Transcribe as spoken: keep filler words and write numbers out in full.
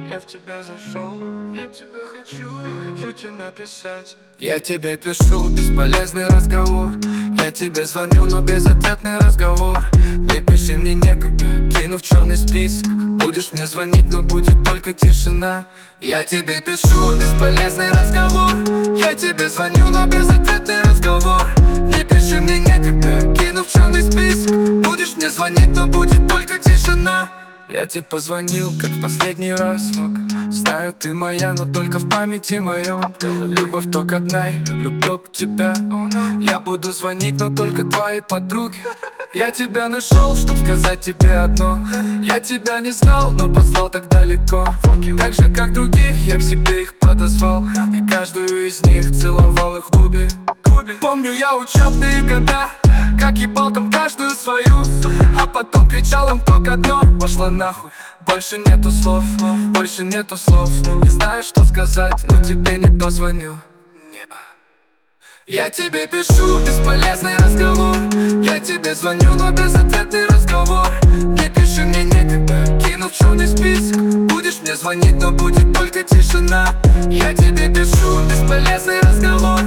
Я в тебя зашел, я тебя хочу, хочу тебе написать. Я тебе пишу, бесполезный разговор. Я тебе звоню, но безответный разговор. Не пиши мне некогда, кину в черный список. Будешь мне звонить, но будет только тишина. Я тебе пишу, бесполезный разговор. Я тебе звоню, но безответный разговор. Не пиши мне некогда, кину в черный список. Будешь мне звонить, но будет только тишина. Я тебе позвонил, как в последний раз. Знаю, ты моя, но только в памяти моем. Любовь только одна, люблю тебя. Я буду звонить, но только твоей подруге. Я тебя нашел, чтоб сказать тебе одно. Я тебя не знал, но послал так далеко. Так же, как других, я к себе их подозвал. И каждую из них целовал их в губы. Помню я учебные года, как ебал там каждую свою. А потом кричал им только одно: пошла нахуй. Больше нету слов, больше нету слов. Не знаю, что сказать, но тебе не позвоню. Я тебе пишу, бесполезный разговор. Я тебе звоню, но безответный разговор. Не пиши мне некогда, кину в черный список. Будешь мне звонить, но будет только тишина. Я тебе пишу, бесполезный разговор.